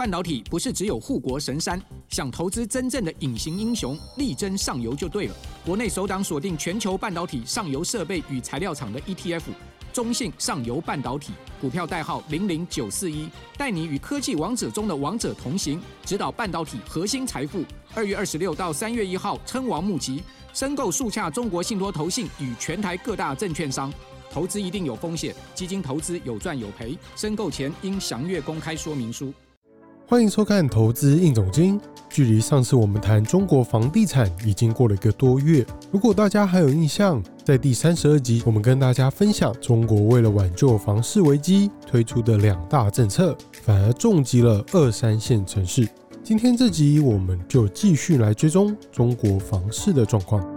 半导体不是只有护国神山，想投资真正的隐形英雄，力争上游就对了。国内首档锁定全球半导体上游设备与材料厂的 ETF， 中信上游半导体，股票代号00941，带你与科技王者中的王者同行，指导半导体核心财富。2月26到3月1号称王募集，申购速洽中国信托投信与全台各大证券商。投资一定有风险，基金投资有赚有赔，申购前应详阅公开说明书。 欢迎收看投资硬总经。距离上次我们谈中国房地产已经过了1个多月，如果大家还有印象，在第32集我们跟大家分享中国为了挽救房市危机推出的2大政策，反而重击了2、3线城市。今天这集我们就继续来追踪中国房市的状况。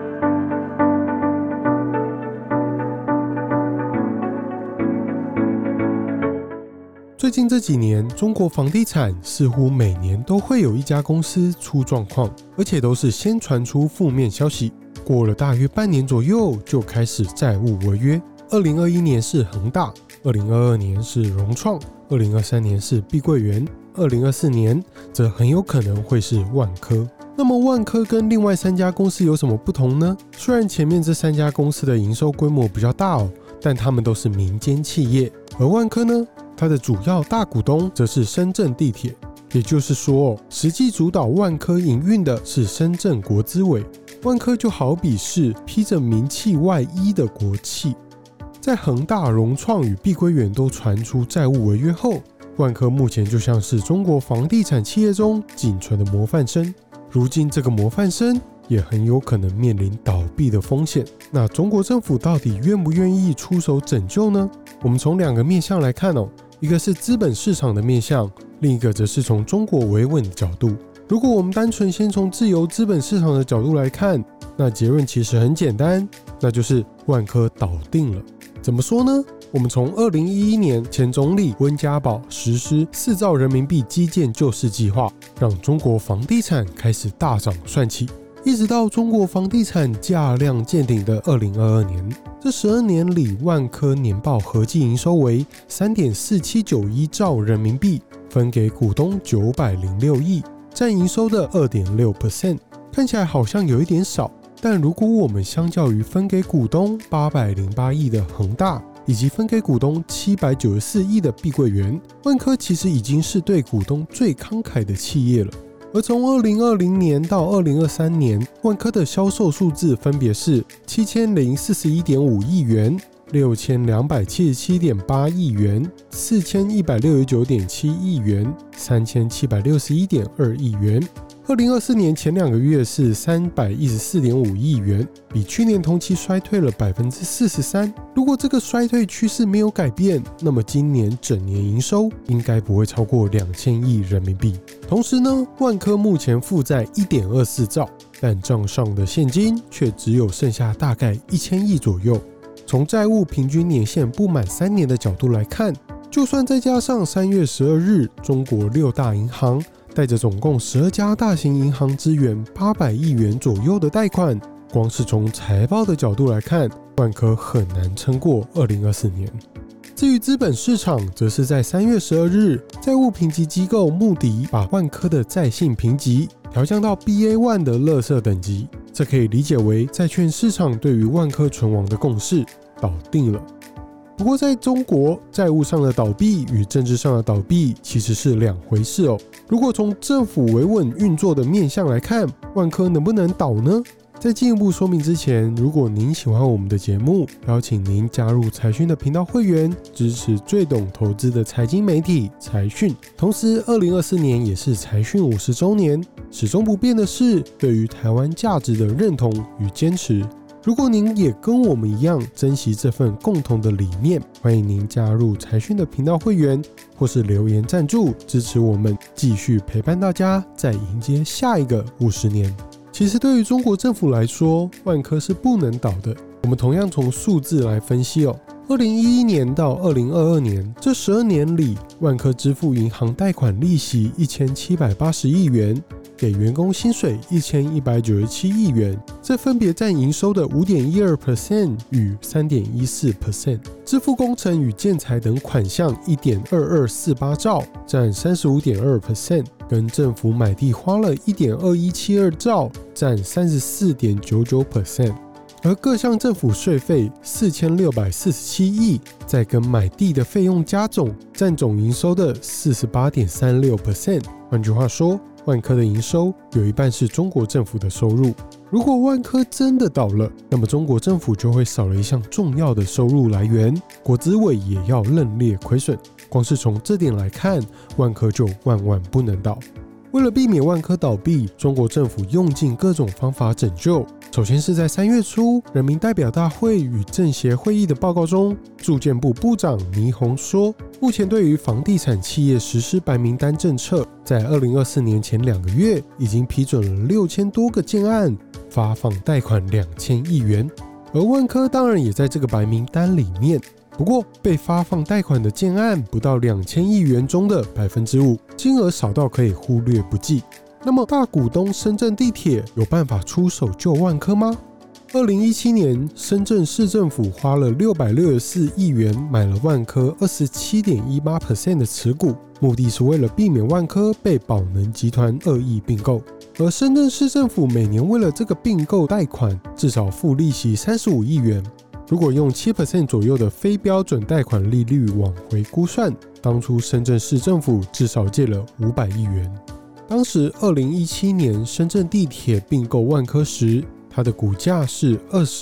最近这几年，中国房地产似乎每年都会有一家公司出状况，而且都是先传出负面消息，过了大约半年左右就开始债务违约。2021年是恒大，2022年是融创，2023年是碧桂园，2024年则很有可能会是万科。那么万科跟另外3家公司有什么不同呢？虽然前面这3家公司的营收规模比较大但他们都是民间企业，而万科呢，它的主要大股东则是深圳地铁，也就是说，实际主导万科营运的是深圳国资委。万科就好比是披着名气外衣的国企。在恒大、融创与碧桂园都传出债务违约后，万科目前就像是中国房地产企业中仅存的模范生。如今这个模范生也很有可能面临倒闭的风险。那中国政府到底愿不愿意出手拯救呢？我们从2个面向来看一个是资本市场的面向，另一个则是从中国维稳的角度。如果我们单纯先从自由资本市场的角度来看，那结论其实很简单，那就是万科倒定了。怎么说呢？我们从2011年前总理温家宝实施4兆人民币基建救市计划，让中国房地产开始大涨算起，一直到中国房地产价量见顶的2022年，这12年里，万科年报合计营收为 3.4791 兆人民币，分给股东906亿，占营收的 2.6%。 看起来好像有一点少，但如果我们相较于分给股东808亿的恒大以及分给股东794亿的碧桂园，万科其实已经是对股东最慷慨的企业了。而从2020年到2023年，万科的销售数字分别是 7041.5 亿元、6277.8 亿元、4169.7 亿元、3761.2 亿元。2024年前2个月是 314.5 亿元，比去年同期衰退了 43%。 如果这个衰退趋势没有改变，那么今年整年营收应该不会超过2000亿人民币。同时呢，万科目前负债 1.24 兆，但账上的现金却只有剩下大概1000亿左右。从债务平均年限不满3年的角度来看，就算再加上3月12日中国6大银行带着总共12家大型银行支援800亿元左右的贷款，光是从财报的角度来看，万科很难撑过2024年。至于资本市场，则是在3月12日，债务评级机构穆迪把万科的债信评级调降到 BA1 的垃圾等级，这可以理解为债券市场对于万科存亡的共识倒定了。不过在中国，债务上的倒闭与政治上的倒闭其实是2回事如果从政府维稳运作的面向来看，万科能不能倒呢？在进一步说明之前，如果您喜欢我们的节目，邀请您加入财讯的频道会员，支持最懂投资的财经媒体财讯。同时2024年也是财讯50周年，始终不变的是对于台湾价值的认同与坚持。如果您也跟我们一样珍惜这份共同的理念，欢迎您加入财讯的频道会员，或是留言赞助支持我们，继续陪伴大家，再迎接下一个50年。其实对于中国政府来说，万科是不能倒的。我们同样从数字来分析2011年到2022年这12年里，万科支付银行贷款利息1780亿元， 给员工薪水1197亿元，这分别占营收的 5.12% 与 3.14%， 支付工程与建材等款项 1.2248 兆，占 35.2%， 跟政府买地花了 1.2172 兆，占 34.99%。而各项政府税费4647亿，再跟买地的费用加总，占总营收的 48.36%。 换句话说，万科的营收有一半是中国政府的收入。如果万科真的倒了，那么中国政府就会少了一项重要的收入来源，国资委也要认列亏损。光是从这点来看，万科就万万不能倒。为了避免万科倒闭，中国政府用尽各种方法拯救。首先是在3月初人民代表大会与政协会议的报告中，住建部部长倪虹说，目前对于房地产企业实施白名单政策，在2024年前2个月已经批准了6000多个建案，发放贷款2000亿元，而万科当然也在这个白名单里面。不过被发放贷款的建案不到2000亿元中的 5%， 金额少到可以忽略不计。那么大股东深圳地铁有办法出手救万科吗？2017年，深圳市政府花了664亿元买了万科 27.18% 的持股，目的是为了避免万科被宝能集团恶意并购。而深圳市政府每年为了这个并购贷款，至少付利息35亿元。如果用 7% 左右的非标准贷款利率往回估算，当初深圳市政府至少借了500亿元。当时2017年深圳地铁并购万科时，它的股价是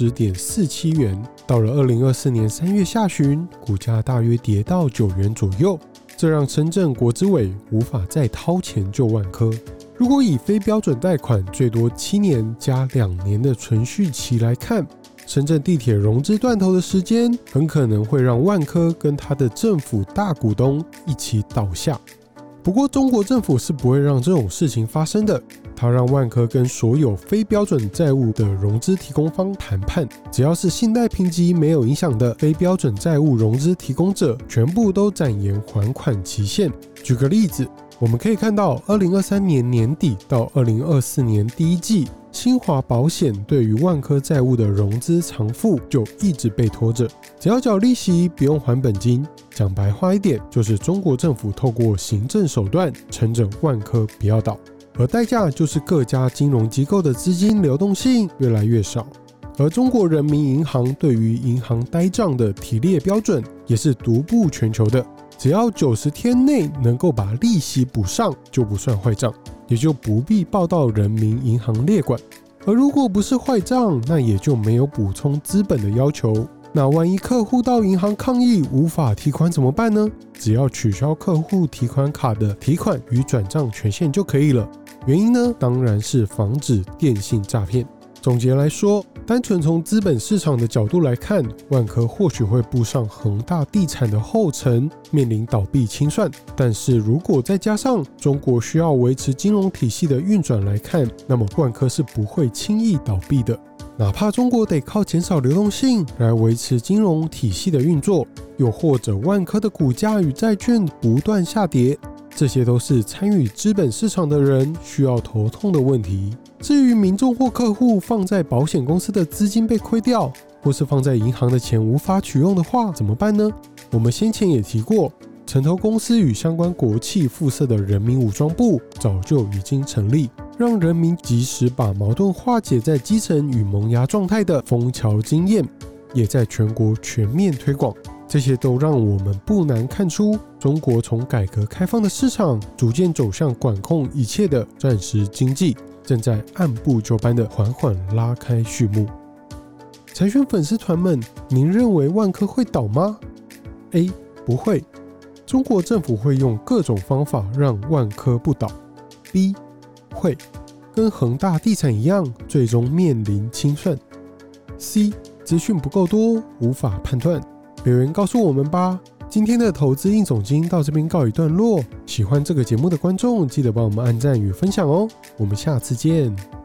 20.47 元，到了2024年3月下旬，股价大约跌到9元左右，这让深圳国资委无法再掏钱救万科。如果以非标准贷款最多7年加2年的存续期来看，深圳地铁融资断头的时间很可能会让万科跟它的政府大股东一起倒下。不过中国政府是不会让这种事情发生的，他让万科跟所有非标准债务的融资提供方谈判，只要是信贷评级没有影响的非标准债务融资提供者，全部都展延还款期限。举个例子，我们可以看到2023年年底到2024年第一季，新华保险对于万科债务的融资偿付就一直被拖着，只要缴利息不用还本金。讲白话一点，就是中国政府透过行政手段撑着万科不要倒，而代价就是各家金融机构的资金流动性越来越少。而中国人民银行对于银行呆账的提列标准也是独步全球的，只要90天内能够把利息补上就不算坏账，也就不必报到人民银行列管。而如果不是坏账，那也就没有补充资本的要求。那万一客户到银行抗议无法提款怎么办呢？只要取消客户提款卡的提款与转账权限就可以了。原因呢，当然是防止电信诈骗。总结来说，单纯从资本市场的角度来看，万科或许会步上恒大地产的后尘，面临倒闭清算。但是如果再加上中国需要维持金融体系的运转来看，那么万科是不会轻易倒闭的。哪怕中国得靠减少流动性来维持金融体系的运作，又或者万科的股价与债券不断下跌，这些都是参与资本市场的人需要头痛的问题。至于民众或客户放在保险公司的资金被亏掉，或是放在银行的钱无法取用的话，怎么办呢？我们先前也提过，城投公司与相关国企附设的人民武装部早就已经成立，让人民及时把矛盾化解在基层与萌芽状态的枫桥经验，也在全国全面推广。这些都让我们不难看出，中国从改革开放的市场逐渐走向管控一切的战时经济，正在按部就班的缓缓拉开序幕。财讯粉丝团们，您认为万科会倒吗？ A. 不会，中国政府会用各种方法让万科不倒。 B. 会，跟恒大地产一样，最终面临清算。 C. 资讯不够多，无法判断，留言告诉我们吧。今天的投资硬总经到这边告一段落，喜欢这个节目的观众记得帮我们按赞与分享哦，我们下次见。